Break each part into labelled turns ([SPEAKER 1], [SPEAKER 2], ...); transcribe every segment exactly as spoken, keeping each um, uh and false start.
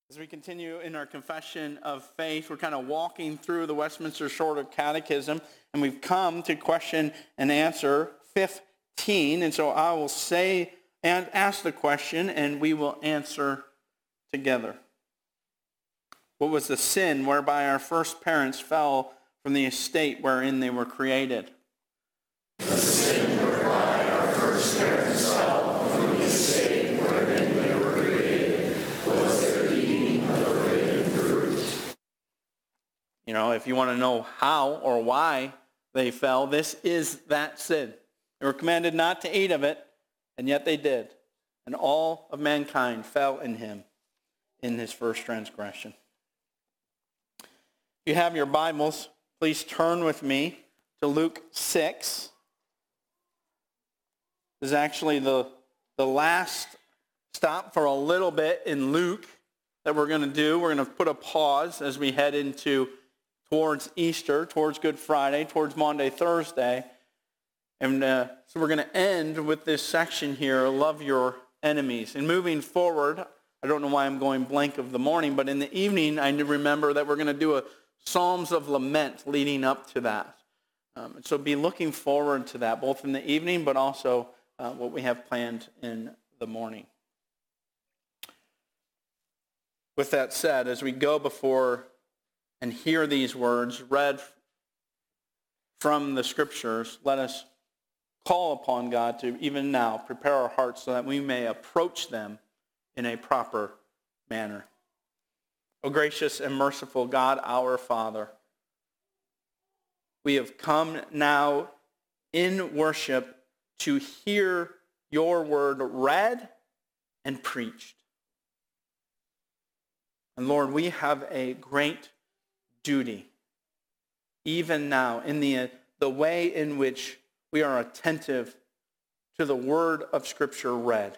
[SPEAKER 1] As we continue in our confession of faith, we're kind of walking through the Westminster Shorter Catechism, and we've come to question and answer fifteen. And so I will say and ask the question, and we will answer together. What was the sin whereby our first parents fell from the estate wherein they were created?
[SPEAKER 2] The sin whereby our first parents fell from the estate wherein they were created was their eating of the forbidden fruit.
[SPEAKER 1] You know, if you want to know how or why they fell, this is that sin. They were commanded not to eat of it, and yet they did. And all of mankind fell in him in his first transgression. If you have your Bibles, please turn with me to Luke six. This is actually the, the last stop for a little bit in Luke that we're going to do. We're going to put a pause as we head into towards Easter, towards Good Friday, towards Maundy Thursday. And uh, so we're going to end with this section here, love your enemies. And moving forward, I don't know why I'm going blank of the morning, but in the evening, I remember that we're going to do a Psalms of Lament leading up to that. Um, so be looking forward to that, both in the evening, but also uh, what we have planned in the morning. With that said, as we go before and hear these words read from the Scriptures, let us call upon God to even now prepare our hearts so that we may approach them in a proper manner. O gracious and merciful God, our Father, we have come now in worship to hear your word read and preached. And Lord, we have a great duty, even now, in the, the way in which we are attentive to the word of Scripture read.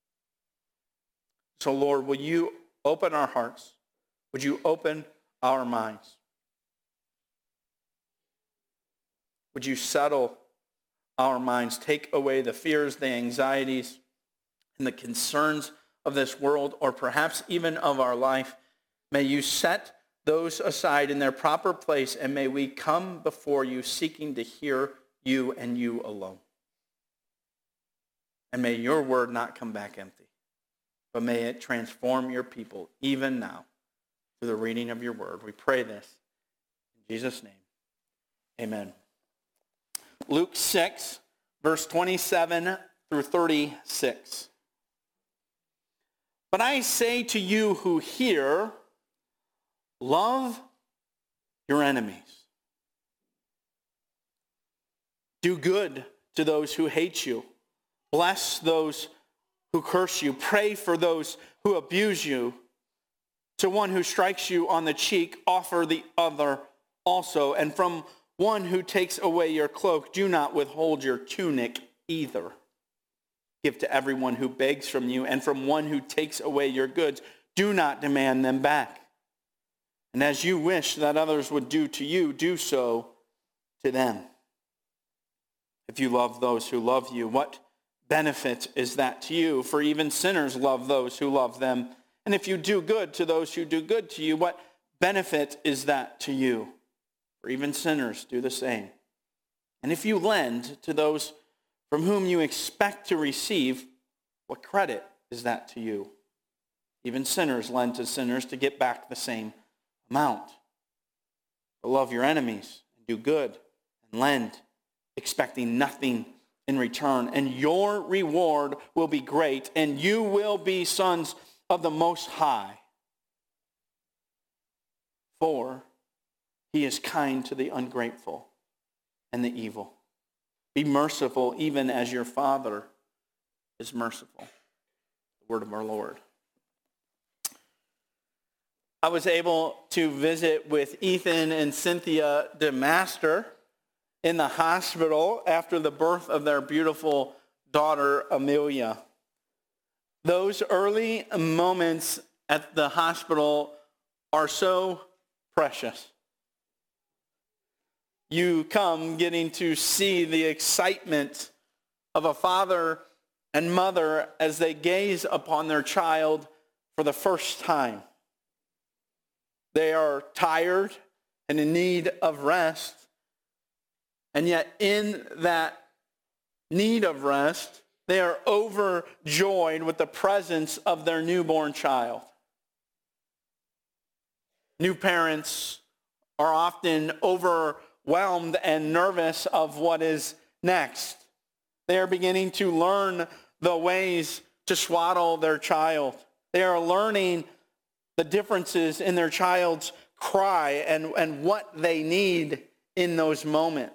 [SPEAKER 1] So, Lord, will you open our hearts? Would you open our minds? Would you settle our minds, take away the fears, the anxieties, and the concerns of this world, or perhaps even of our life? May you set those aside in their proper place, and may we come before you seeking to hear you and you alone. And may your word not come back empty, but may it transform your people even now through the reading of your word. We pray this in Jesus' name. Amen. Luke six, verse twenty-seven through thirty-six. But I say to you who hear, love your enemies. Do good to those who hate you. Bless those who curse you. Pray for those who abuse you. To one who strikes you on the cheek, offer the other also. And from one who takes away your cloak, do not withhold your tunic either. Give to everyone who begs from you, and from one who takes away your goods, do not demand them back. And as you wish that others would do to you, do so to them. If you love those who love you, what benefit is that to you? For even sinners love those who love them. And if you do good to those who do good to you, what benefit is that to you? For even sinners do the same. And if you lend to those from whom you expect to receive, what credit is that to you? Even sinners lend to sinners to get back the same amount. But love your enemies, and do good, and lend, expecting nothing in return. And your reward will be great, and you will be sons of the Most High. For he is kind to the ungrateful and the evil. Be merciful even as your Father is merciful. The word of our Lord. I was able to visit with Ethan and Cynthia DeMaster in the hospital after the birth of their beautiful daughter, Amelia. Those early moments at the hospital are so precious. You come getting to see the excitement of a father and mother as they gaze upon their child for the first time. They are tired and in need of rest. And yet in that need of rest, they are overjoyed with the presence of their newborn child. New parents are often overwhelmed and nervous of what is next. They are beginning to learn the ways to swaddle their child. They are learning the differences in their child's cry and, and what they need in those moments.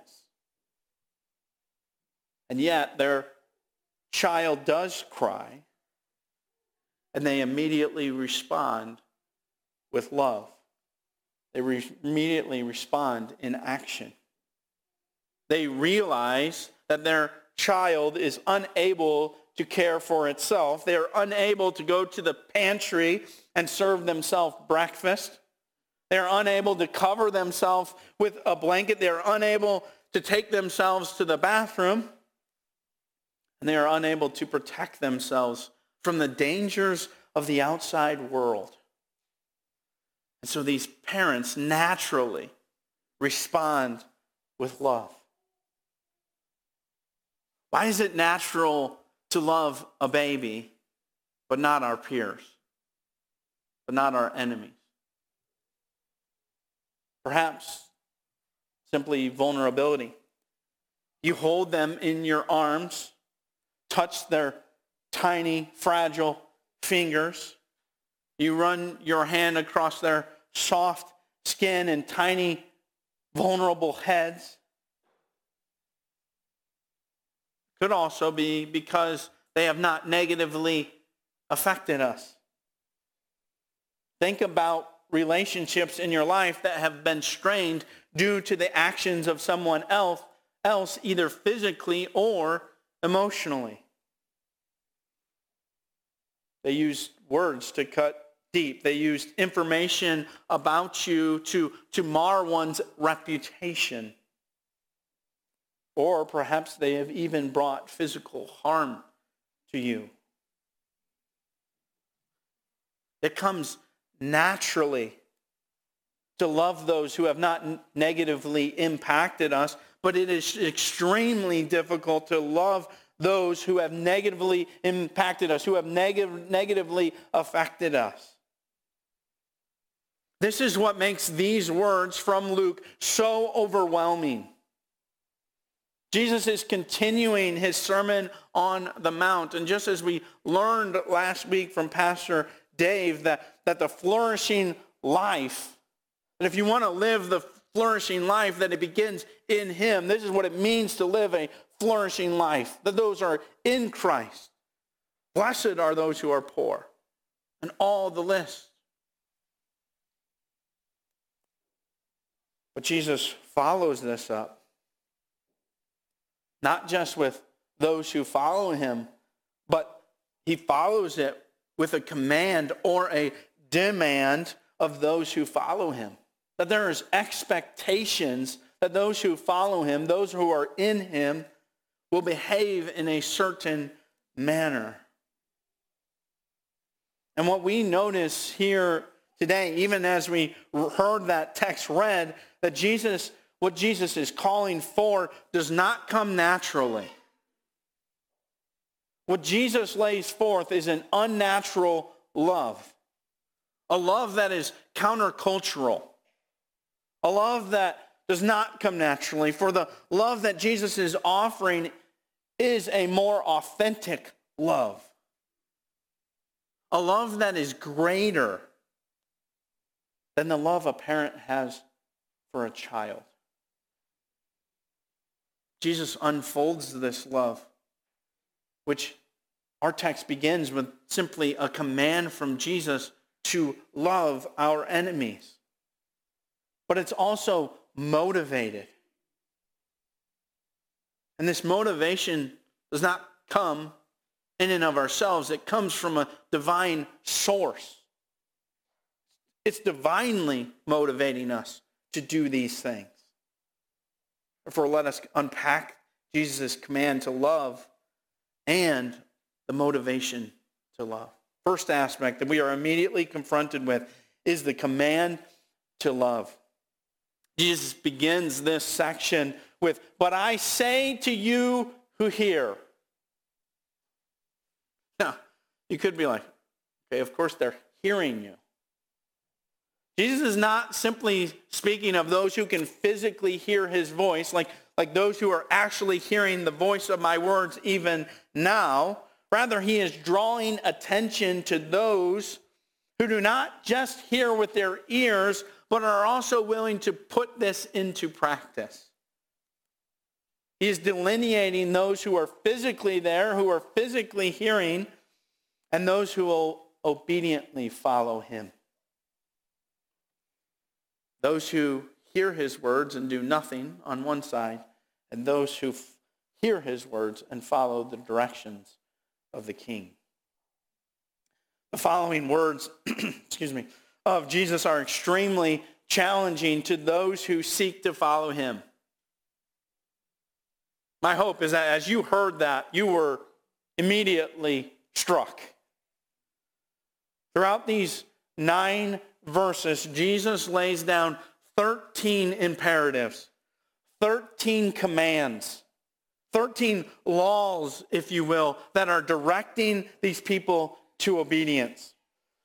[SPEAKER 1] And yet their child does cry, and they immediately respond with love. They re- immediately respond in action. They realize that their child is unable to care for itself. They are unable to go to the pantry and serve themselves breakfast. They are unable to cover themselves with a blanket. They are unable to take themselves to the bathroom. And they are unable to protect themselves from the dangers of the outside world. And so these parents naturally respond with love. Why is it natural to love a baby, but not our peers, but not our enemies? Perhaps simply vulnerability. You hold them in your arms, touch their tiny, fragile fingers. You run your hand across their soft skin and tiny, vulnerable heads. Could also be because they have not negatively affected us. Think about relationships in your life that have been strained due to the actions of someone else, else either physically or emotionally. They used words to cut deep. They used information about you to, to mar one's reputation. Or perhaps they have even brought physical harm to you. It comes naturally to love those who have not negatively impacted us, but it is extremely difficult to love those who have negatively impacted us, who have neg- negatively affected us. This is what makes these words from Luke so overwhelming. Jesus is continuing his Sermon on the Mount. And just as we learned last week from Pastor Dave, that, that the flourishing life, that if you want to live the flourishing life, that it begins in him. This is what it means to live a flourishing life, that those are in Christ. Blessed are those who are poor, and all the list. But Jesus follows this up, not just with those who follow him, but he follows it with a command or a demand of those who follow him. That there is expectations that those who follow him, those who are in him, will behave in a certain manner. And what we notice here today, even as we heard that text read, that Jesus, what Jesus is calling for does not come naturally. What Jesus lays forth is an unnatural love. A love that is countercultural. A love that does not come naturally. For the love that Jesus is offering is a more authentic love. A love that is greater than the love a parent has for a child. Jesus unfolds this love, which our text begins with simply a command from Jesus to love our enemies. But it's also motivated. And this motivation does not come in and of ourselves. It comes from a divine source. It's divinely motivating us to do these things. Therefore, let us unpack Jesus' command to love and the motivation to love. First aspect that we are immediately confronted with is the command to love. Jesus begins this section with, "But I say to you who hear." Now, you could be like, okay, of course they're hearing you. Jesus is not simply speaking of those who can physically hear his voice, like, like those who are actually hearing the voice of my words even now. Rather, he is drawing attention to those who do not just hear with their ears, but are also willing to put this into practice. He is delineating those who are physically there, who are physically hearing, and those who will obediently follow him. Those who hear his words and do nothing on one side, and those who f- hear his words and follow the directions of the king. The following words, excuse me, of Jesus are extremely challenging to those who seek to follow him. My hope is that as you heard that, you were immediately struck. Throughout these nine verses, Jesus lays down thirteen imperatives, thirteen commands, thirteen laws, if you will, that are directing these people to obedience.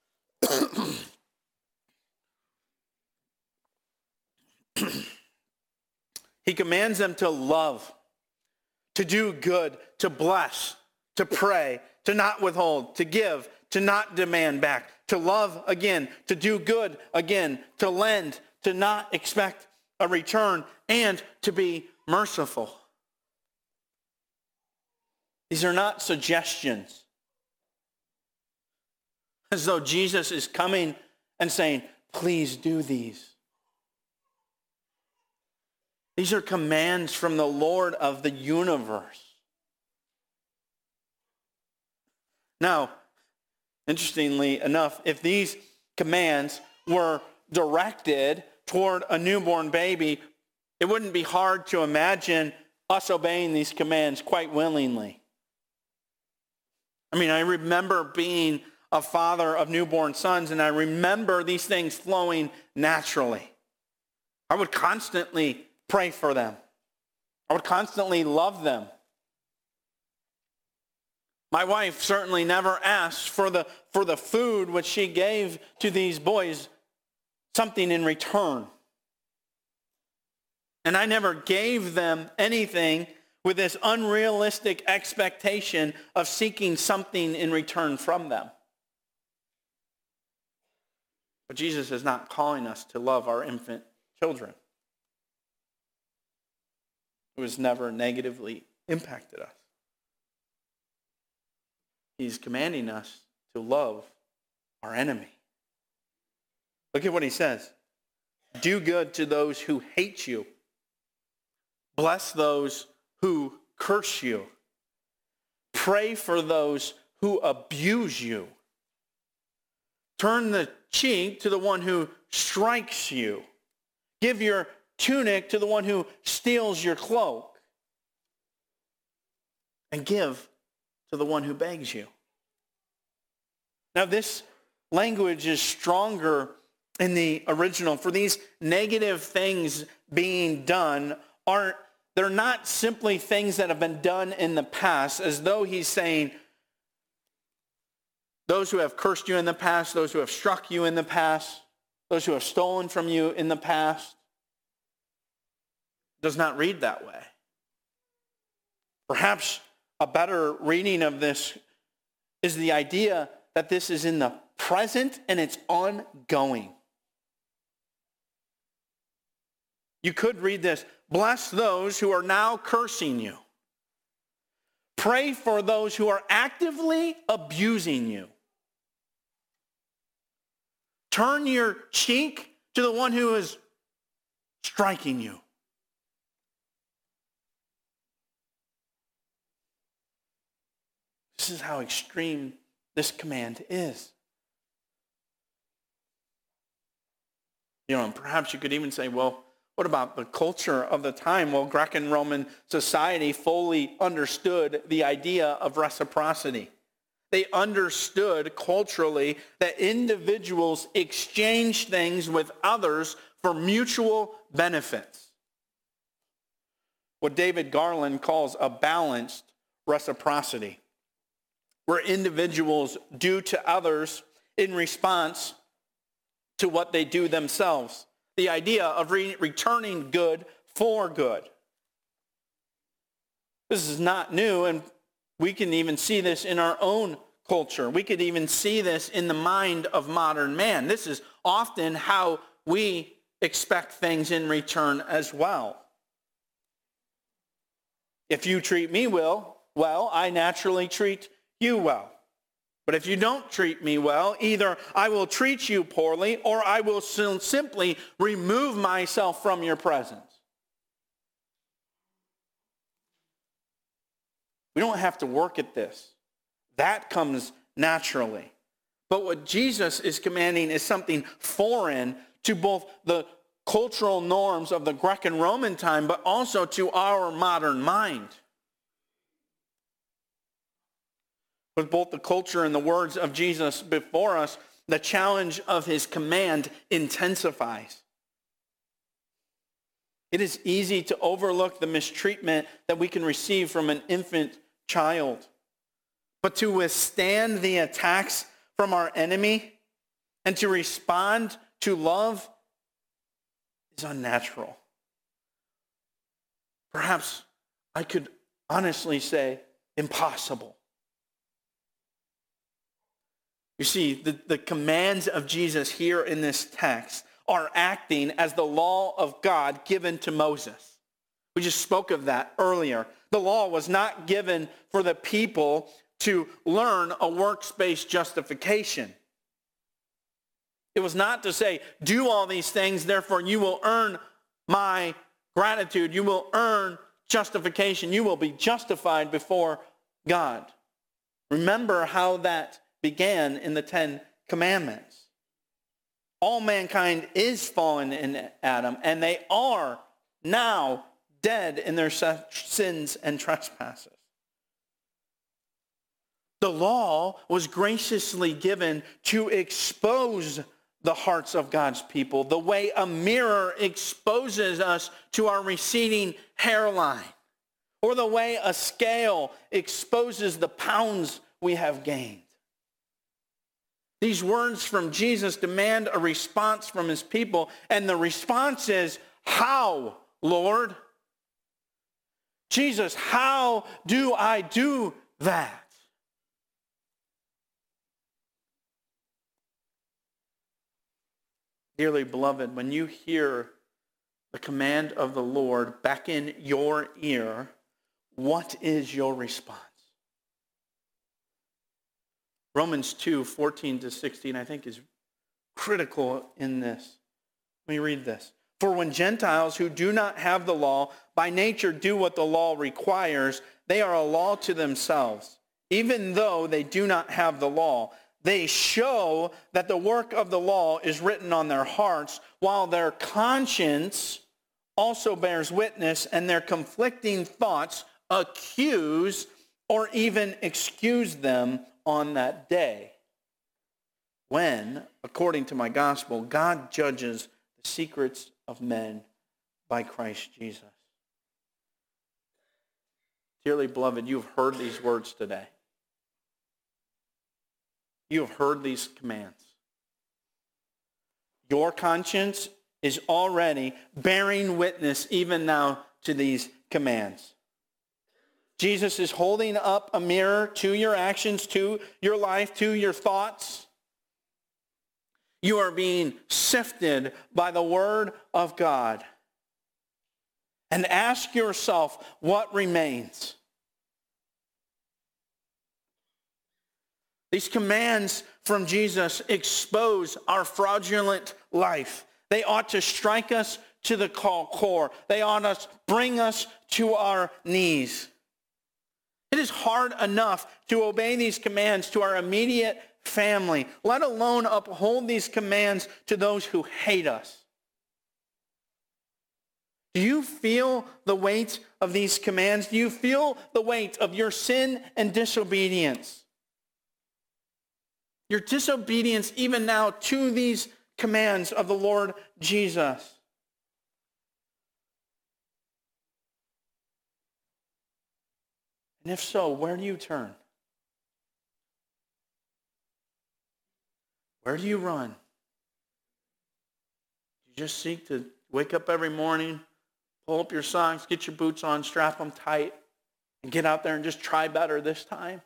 [SPEAKER 1] He commands them to love, to do good, to bless, to pray, to not withhold, to give, to not demand back, to love again, to do good again, to lend, to not expect a return, and to be merciful. These are not suggestions. As though Jesus is coming and saying, please do these. These are commands from the Lord of the universe. Now, interestingly enough, if these commands were directed toward a newborn baby, it wouldn't be hard to imagine us obeying these commands quite willingly. I mean, I remember being a father of newborn sons, and I remember these things flowing naturally. I would constantly pray for them. I would constantly love them. My wife certainly never asked for the, for the food which she gave to these boys something in return. And I never gave them anything with this unrealistic expectation of seeking something in return from them. But Jesus is not calling us to love our infant children, who has never negatively impacted us. He's commanding us to love our enemy. Look at what he says. Do good to those who hate you. Bless those who curse you. Pray for those who abuse you. Turn the cheek to the one who strikes you. Give your tunic to the one who steals your cloak. And give to the one who begs you. Now, this language is stronger in the original. For these negative things being done aren't, they're not simply things that have been done in the past, as though he's saying, those who have cursed you in the past, those who have struck you in the past, those who have stolen from you in the past. It does not read that way. Perhaps a better reading of this is the idea that this is in the present and it's ongoing. You could read this, bless those who are now cursing you. Pray for those who are actively abusing you. Turn your cheek to the one who is striking you. This is how extreme this command is. You know, and perhaps you could even say, well, what about the culture of the time? Well, Greek and Roman society fully understood the idea of reciprocity. They understood culturally that individuals exchange things with others for mutual benefits. What David Garland calls a balanced reciprocity, where individuals do to others in response to what they do themselves. The idea of re- returning good for good. This is not new, and we can even see this in our own culture. We could even see this in the mind of modern man. This is often how we expect things in return as well. If you treat me well, well, I naturally treat you well. But if you don't treat me well, either I will treat you poorly or I will simply remove myself from your presence. We don't have to work at this. That comes naturally. But what Jesus is commanding is something foreign to both the cultural norms of the Greek and Roman time, but also to our modern mind. With both the culture and the words of Jesus before us, the challenge of his command intensifies. It is easy to overlook the mistreatment that we can receive from an infant child. But to withstand the attacks from our enemy and to respond to love is unnatural. Perhaps I could honestly say impossible. You see, the, the commands of Jesus here in this text are acting as the law of God given to Moses. We just spoke of that earlier. The law was not given for the people to learn a works-based justification. It was not to say, do all these things, therefore you will earn my gratitude. You will earn justification. You will be justified before God. Remember how that began in the Ten Commandments. All mankind is fallen in Adam, and they are now dead in their sins and trespasses. The law was graciously given to expose the hearts of God's people, the way a mirror exposes us to our receding hairline, or the way a scale exposes the pounds we have gained. These words from Jesus demand a response from his people, and the response is, how, Lord? Jesus, how do I do that? Dearly beloved, when you hear the command of the Lord back in your ear, what is your response? Romans two, fourteen to sixteen, I think is critical in this. Let me read this. For when Gentiles who do not have the law by nature do what the law requires, they are a law to themselves. Even though they do not have the law, they show that the work of the law is written on their hearts, while their conscience also bears witness, and their conflicting thoughts accuse or even excuse them on that day, when, according to my gospel, God judges the secrets of men by Christ Jesus. Dearly beloved, you've heard these words today. You have heard these commands. Your conscience is already bearing witness even now to these commands. Jesus is holding up a mirror to your actions, to your life, to your thoughts. You are being sifted by the word of God. And ask yourself, what remains? These commands from Jesus expose our fraudulent life. They ought to strike us to the core. They ought to bring us to our knees. It is hard enough to obey these commands to our immediate family, let alone uphold these commands to those who hate us. Do you feel the weight of these commands? Do you feel the weight of your sin and disobedience? your disobedience even now to these commands of the Lord Jesus? And if so, where do you turn? Where do you run? You just seek to wake up every morning, pull up your socks, get your boots on, strap them tight, and get out there and just try better this time?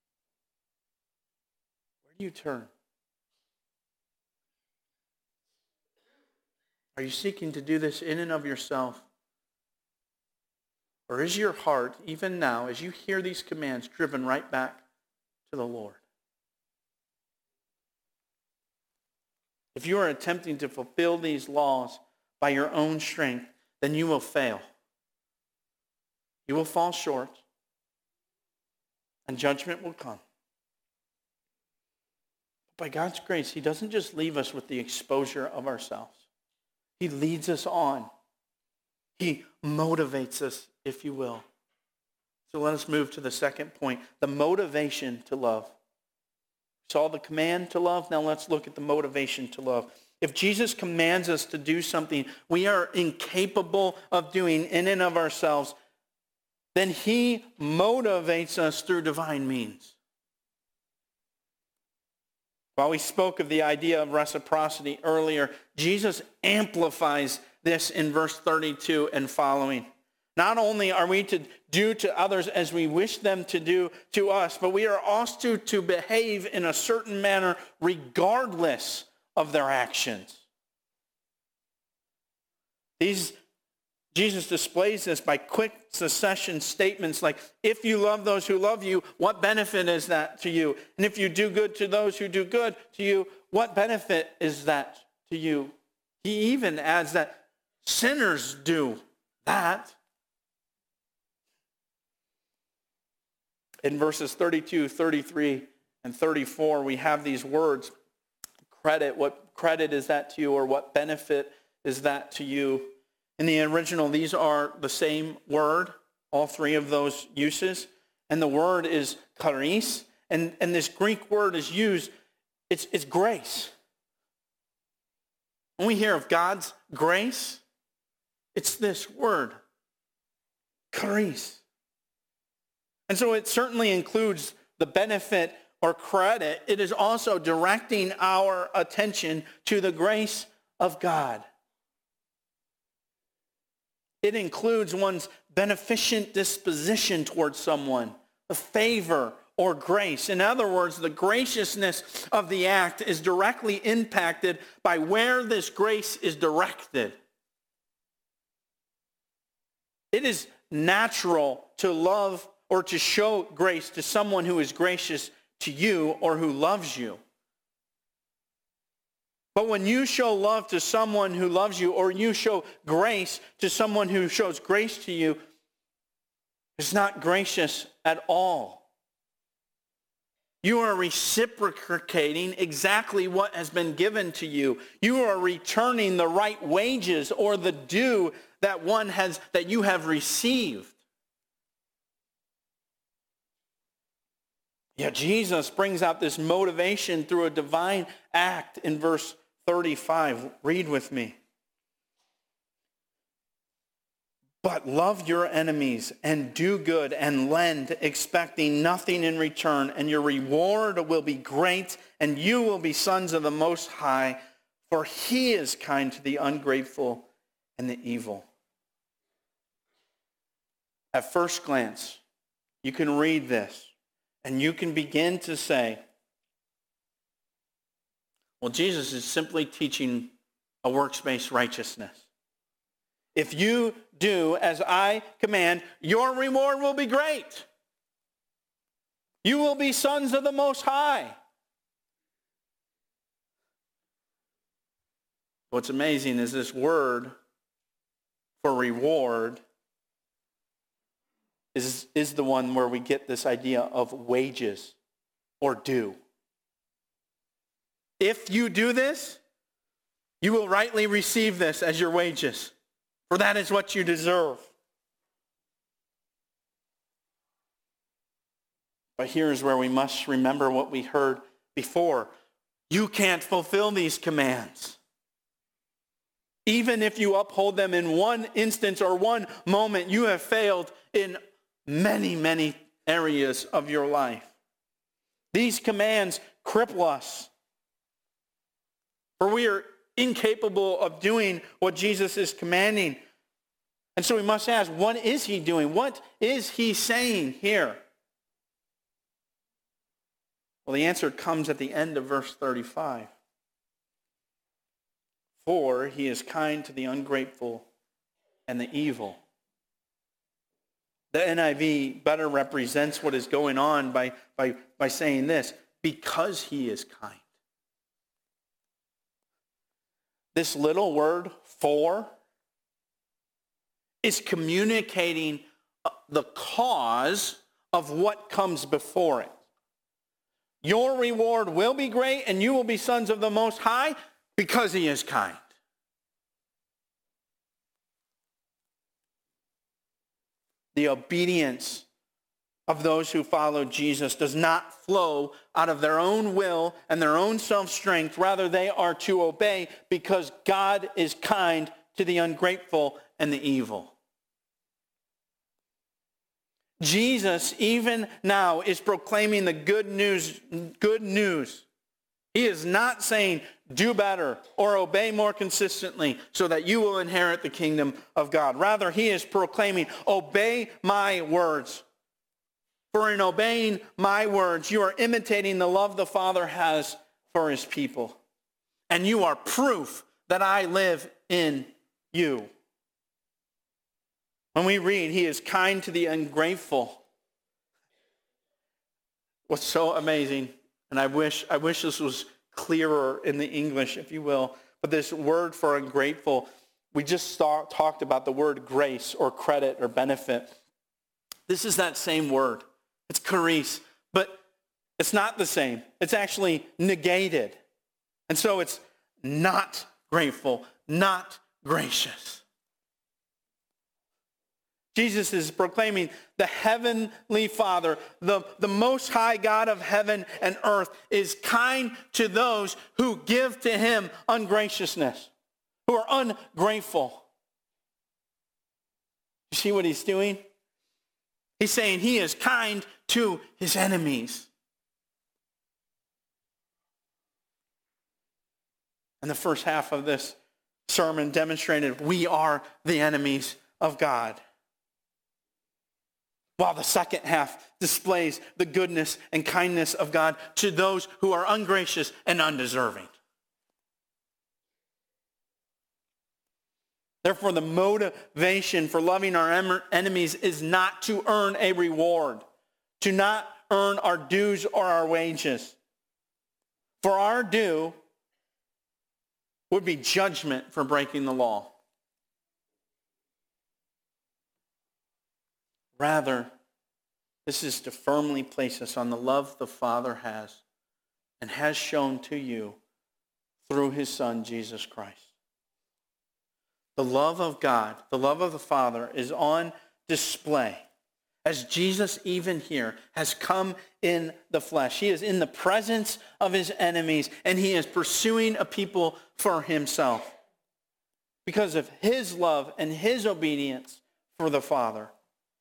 [SPEAKER 1] Where do you turn? Are you seeking to do this in and of yourself? Or is your heart, even now, as you hear these commands, driven right back to the Lord? If you are attempting to fulfill these laws by your own strength, then you will fail. You will fall short, and judgment will come. By God's grace, he doesn't just leave us with the exposure of ourselves. He leads us on. He motivates us, if you will. So let us move to the second point, the motivation to love. We saw the command to love. Now let's look at the motivation to love. If Jesus commands us to do something we are incapable of doing in and of ourselves, then he motivates us through divine means. While we spoke of the idea of reciprocity earlier, Jesus amplifies this in verse thirty-two and following. Not only are we to do to others as we wish them to do to us, but we are also to behave in a certain manner regardless of their actions. These, Jesus displays this by quick succession statements like, if you love those who love you, what benefit is that to you? And if you do good to those who do good to you, what benefit is that to you? He even adds that sinners do that. In verses thirty-two, thirty-three, and thirty-four, we have these words. Credit, what credit is that to you, or what benefit is that to you? In the original, these are the same word, all three of those uses. And the word is charis. And, and this Greek word is used, it's, it's grace. When we hear of God's grace, it's this word, charis. And so it certainly includes the benefit or credit. It is also directing our attention to the grace of God. It includes one's beneficent disposition towards someone, a favor or grace. In other words, the graciousness of the act is directly impacted by where this grace is directed. It is natural to love or to show grace to someone who is gracious to you or who loves you. But when you show love to someone who loves you, or you show grace to someone who shows grace to you, it's not gracious at all. You are reciprocating exactly what has been given to you. You are returning the right wages or the due that one has, that you have received. Yet Jesus brings out this motivation through a divine act in verse thirty-five. Read with me. But love your enemies and do good and lend, expecting nothing in return, and your reward will be great, and you will be sons of the Most High, for he is kind to the ungrateful and the evil. At first glance, you can read this, and you can begin to say, well, Jesus is simply teaching a works-based righteousness. If you do as I command, your reward will be great. You will be sons of the Most High. What's amazing is this word for reward is, is the one where we get this idea of wages or due. If you do this, you will rightly receive this as your wages, for that is what you deserve. But here's where we must remember what we heard before, you can't fulfill these commands. Even if you uphold them in one instance or one moment, you have failed in many, many areas of your life. These commands cripple us, for we are incapable of doing what Jesus is commanding. And so we must ask, what is he doing? What is he saying here? Well, the answer comes at the end of verse thirty-five. For he is kind to the ungrateful and the evil. The N I V better represents what is going on by, by, by saying this, because he is kind. This little word, for, is communicating the cause of what comes before it. Your reward will be great, and you will be sons of the Most High because he is kind. The obedience of those who follow Jesus does not flow out of their own will and their own self-strength. Rather, they are to obey because God is kind to the ungrateful and the evil. Jesus, even now, is proclaiming the good news. Good news. He is not saying, do better or obey more consistently so that you will inherit the kingdom of God. Rather, he is proclaiming, obey my words. For in obeying my words, you are imitating the love the Father has for his people. And you are proof that I live in you. When we read, he is kind to the ungrateful. What's so amazing, and I wish, I wish this was clearer in the English, if you will, but this word for ungrateful, we just saw, talked about the word grace or credit or benefit. This is that same word. It's charis, but it's not the same. It's actually negated. And so it's not grateful, not gracious. Jesus is proclaiming the heavenly Father, the, the Most High God of heaven and earth, is kind to those who give to him ungraciousness, who are ungrateful. You see what he's doing? He's saying he is kind to his enemies. And the first half of this sermon demonstrated we are the enemies of God, while the second half displays the goodness and kindness of God to those who are ungracious and undeserving. Therefore, the motivation for loving our em- enemies is not to earn a reward, to not earn our dues or our wages. For our due would be judgment for breaking the law. Rather, this is to firmly place us on the love the Father has and has shown to you through his Son, Jesus Christ. The love of God, the love of the Father is on display as Jesus even here has come in the flesh. He is in the presence of his enemies and he is pursuing a people for himself because of his love and his obedience for the Father.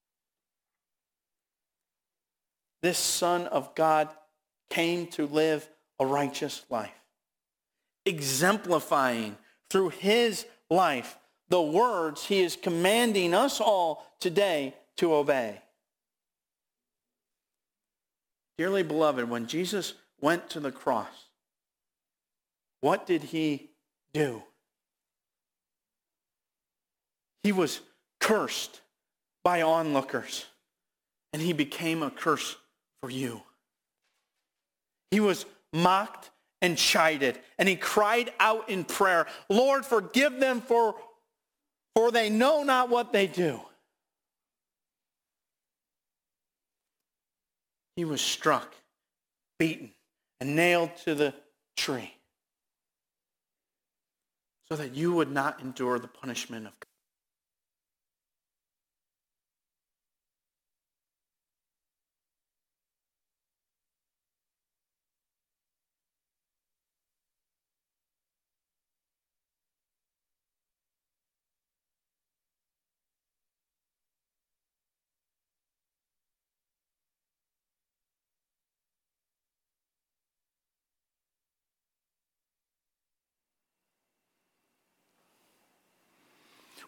[SPEAKER 1] This Son of God came to live a righteous life, exemplifying through his life the words he is commanding us all today to obey. Dearly beloved, when Jesus went to the cross, what did he do? He was cursed by onlookers, and he became a curse for you. He was mocked and chided, and he cried out in prayer, Lord, forgive them, for, for they know not what they do. He was struck, beaten, and nailed to the tree so that you would not endure the punishment of God.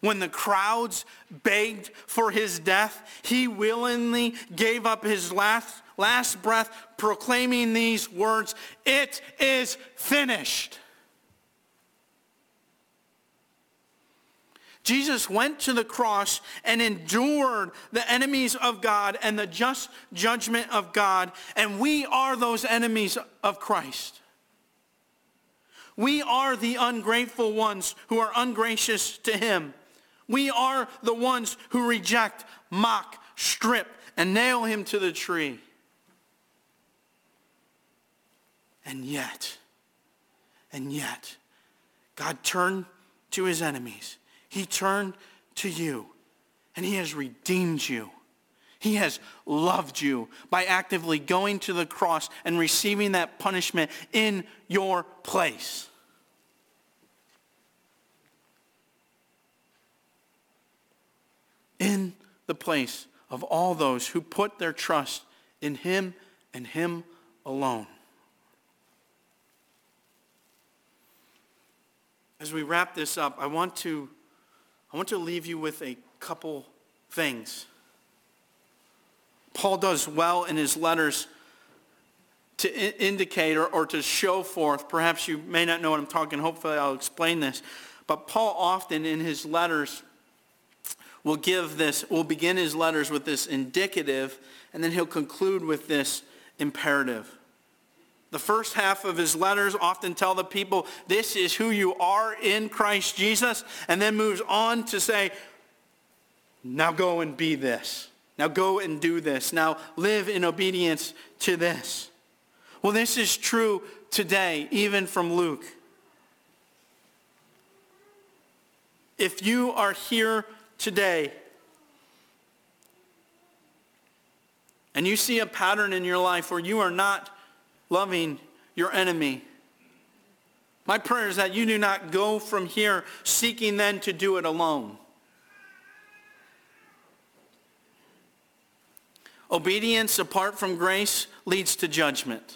[SPEAKER 1] When the crowds begged for his death, he willingly gave up his last, last breath, proclaiming these words, "It is finished." Jesus went to the cross and endured the enemies of God and the just judgment of God, and we are those enemies of Christ. We are the ungrateful ones who are ungracious to him. We are the ones who reject, mock, strip, and nail him to the tree. And yet, and yet, God turned to his enemies. He turned to you, and he has redeemed you. He has loved you by actively going to the cross and receiving that punishment in your place. In the place of all those who put their trust in him and him alone. As we wrap this up, I want to, I want to leave you with a couple things. Paul does well in his letters to I- indicate or, or to show forth, perhaps you may not know what I'm talking, hopefully I'll explain this, but Paul often in his letters will give this, will begin his letters with this indicative, and then he'll conclude with this imperative. The first half of his letters often tell the people, this is who you are in Christ Jesus, and then moves on to say, now go and be this. Now go and do this. Now live in obedience to this. Well, this is true today, even from Luke. If you are here today and you see a pattern in your life where you are not loving your enemy, my prayer is that you do not go from here seeking then to do it alone. Obedience apart from grace leads to judgment.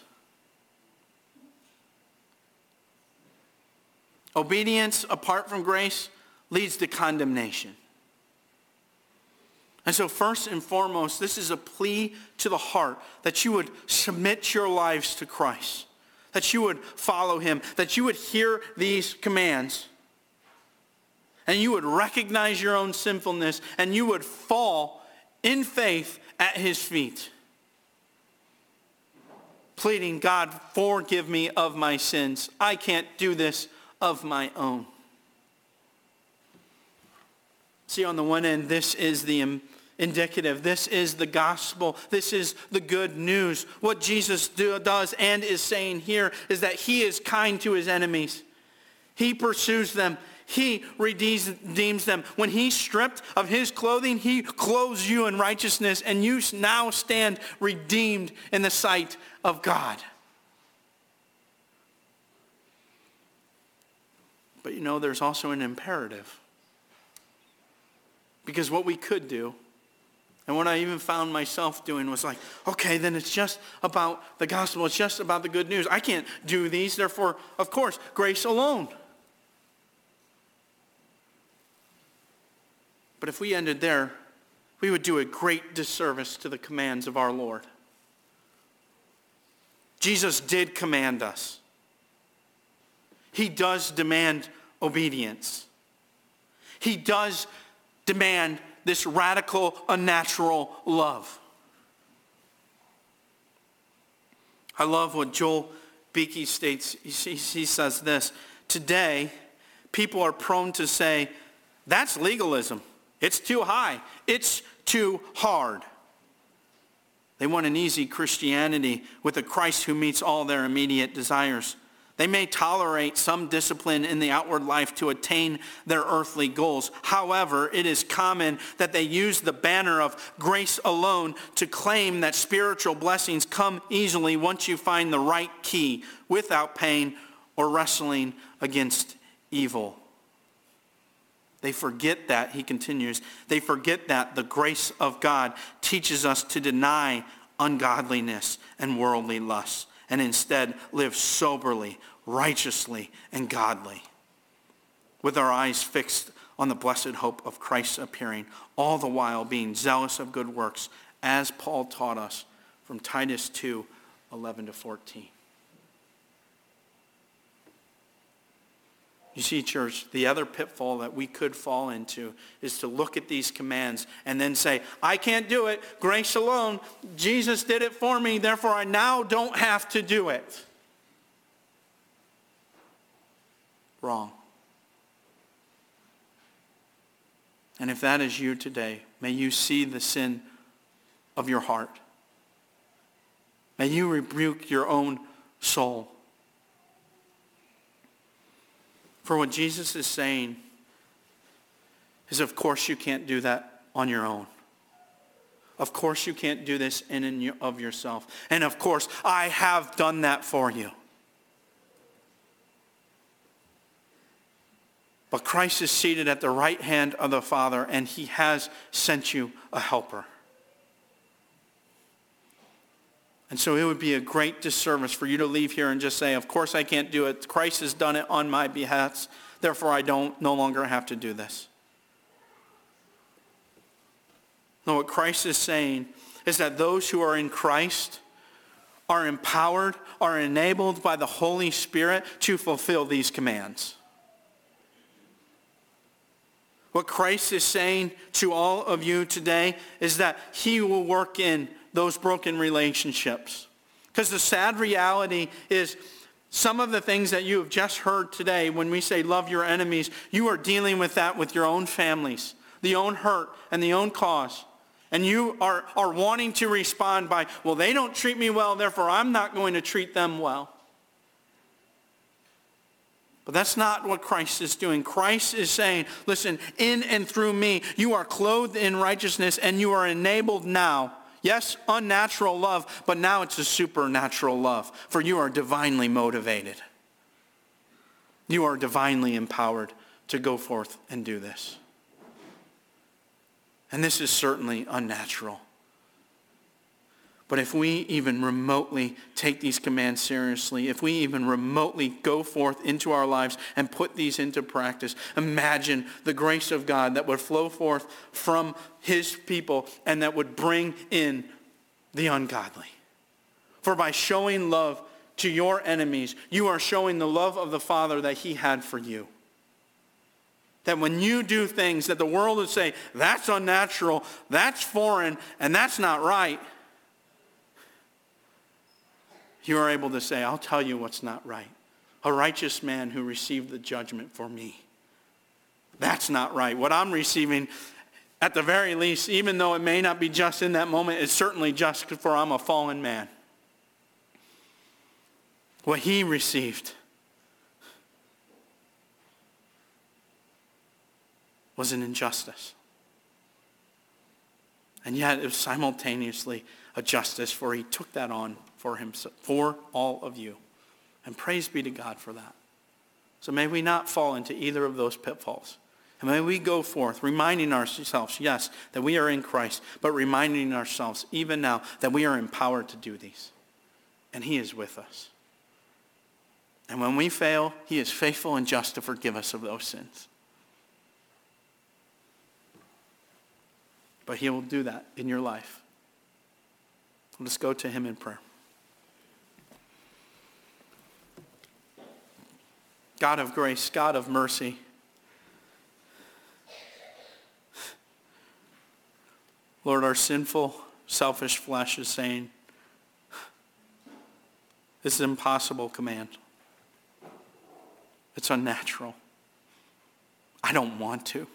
[SPEAKER 1] Obedience apart from grace leads to condemnation. And so first and foremost, this is a plea to the heart that you would submit your lives to Christ, that you would follow him, that you would hear these commands, and you would recognize your own sinfulness, and you would fall in faith at his feet, pleading, God, forgive me of my sins. I can't do this of my own. See, on the one end, this is the indicative. This is the gospel. This is the good news. What Jesus do, does and is saying here is that he is kind to his enemies. He pursues them. He redeems them. When he's stripped of his clothing, he clothes you in righteousness, and you now stand redeemed in the sight of God. But you know, there's also an imperative. Because what we could do, and what I even found myself doing, was like, okay, then it's just about the gospel. It's just about the good news. I can't do these. Therefore, of course, grace alone. But if we ended there, we would do a great disservice to the commands of our Lord. Jesus did command us. He does demand obedience. He does demand this radical, unnatural love. I love what Joel Beeke states. He, he says this: today, people are prone to say, that's legalism. It's too high. It's too hard. They want an easy Christianity with a Christ who meets all their immediate desires. They may tolerate some discipline in the outward life to attain their earthly goals. However, it is common that they use the banner of grace alone to claim that spiritual blessings come easily once you find the right key, without pain or wrestling against evil. They forget that, he continues, they forget that the grace of God teaches us to deny ungodliness and worldly lusts, and instead live soberly, righteously, and godly. with our eyes fixed on the blessed hope of Christ's appearing, all the while being zealous of good works, as Paul taught us from Titus two, eleven to fourteen. You see, church, the other pitfall that we could fall into is to look at these commands and then say, I can't do it. Grace alone. Jesus did it for me. Therefore, I now don't have to do it. Wrong. And if that is you today, may you see the sin of your heart. May you rebuke your own soul. For what Jesus is saying is, of course, you can't do that on your own. Of course, you can't do this in and of yourself. And of course, I have done that for you. But Christ is seated at the right hand of the Father, and he has sent you a helper. And so it would be a great disservice for you to leave here and just say, of course I can't do it. Christ has done it on my behalf. Therefore, I don't no longer have to do this. No, what Christ is saying is that those who are in Christ are empowered, are enabled by the Holy Spirit to fulfill these commands. What Christ is saying to all of you today is that he will work in those broken relationships. Because the sad reality is some of the things that you have just heard today when we say love your enemies, you are dealing with that with your own families, the own hurt and the own cause. And you are, are wanting to respond by, well, they don't treat me well, therefore I'm not going to treat them well. But that's not what Christ is doing. Christ is saying, listen, in and through me, you are clothed in righteousness and you are enabled now. Yes, unnatural love, but now it's a supernatural love, for you are divinely motivated. You are divinely empowered to go forth and do this. And this is certainly unnatural. But if we even remotely take these commands seriously, if we even remotely go forth into our lives and put these into practice, imagine the grace of God that would flow forth from his people and that would bring in the ungodly. For by showing love to your enemies, you are showing the love of the Father that he had for you. That when you do things that the world would say, that's unnatural, that's foreign, and that's not right, you are able to say, I'll tell you what's not right. A righteous man who received the judgment for me. That's not right. What I'm receiving, at the very least, even though it may not be just in that moment, it's certainly just for I'm a fallen man. What he received was an injustice. And yet it was simultaneously a justice, for he took that on for himself, for all of you. And praise be to God for that. So may we not fall into either of those pitfalls. And may we go forth reminding ourselves, yes, that we are in Christ, but reminding ourselves even now that we are empowered to do these. And he is with us. And when we fail, he is faithful and just to forgive us of those sins. But he will do that in your life. Let's go to him in prayer. God of grace, God of mercy, Lord, our sinful, selfish flesh is saying, this is an impossible command. It's unnatural. I don't want to.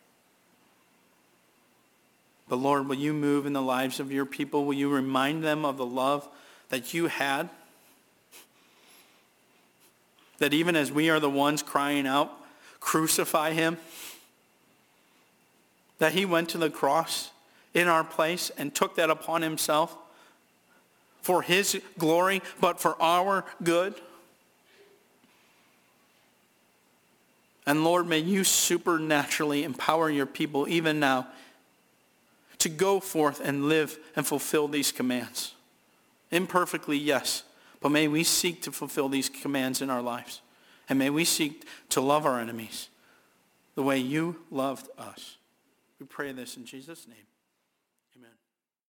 [SPEAKER 1] But Lord, will you move in the lives of your people? Will you remind them of the love that you had? That even as we are the ones crying out, crucify him, that he went to the cross in our place and took that upon himself for his glory, but for our good. And Lord, may you supernaturally empower your people even now to go forth and live and fulfill these commands. Imperfectly, yes, but may we seek to fulfill these commands in our lives. And may we seek to love our enemies, the way you loved us. We pray this in Jesus' name.